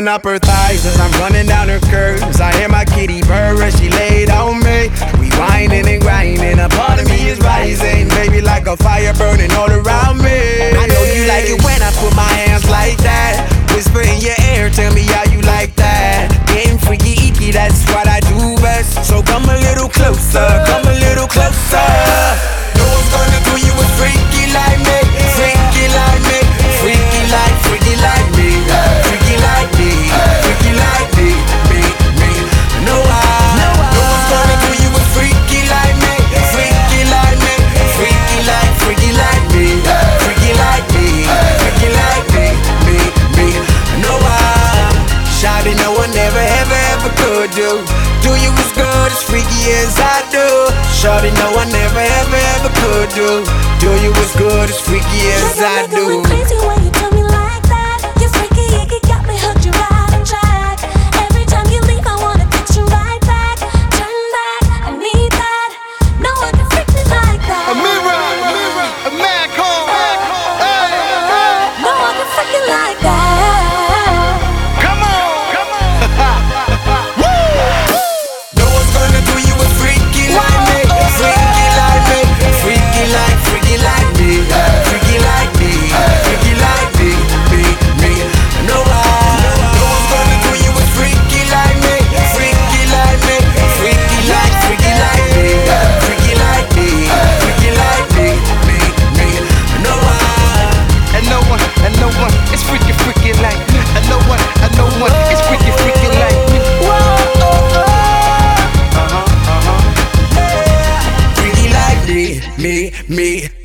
pulling up her thighs as I'm running down her curves. I hear my kitty purr as she laid on me. We whining and grinding, a part of me is rising, baby, like a fire burning all around me. I know you like it when I put my hands like that. Whisper in your ear, tell me how you like that. Getting freaky, icky, that's what I do best. So come a little closer, come a little closer. No one's gonna do you a freaky like me, freaky like me, freaky like me, freaky like me, freaky like me, me. No one's gonna do you a freaky like me, freaky like me, freaky like me, freaky like me, freaky like me, me. No shawty, no one ever could do you as good, as freaky as I do. Shawty, no one ever could do you as good, as freaky as I do. Crazy when you do me like that. You're freaky, you got me hooked, you're right on track. Every time you leave, I wanna text you right back. Turn back, I need that. No one can freak me like that. A mirror, a man call. No one can freak me like that. Come on. No one's gonna do you a freaky like me, freaky like me, freaky like me, freaky like me, freaky like me. No one's gonna do you a freaky like me, freaky like me, freaky like me, freaky like me. No one is freaky like me. And no one is freaky like me. Freaky like me.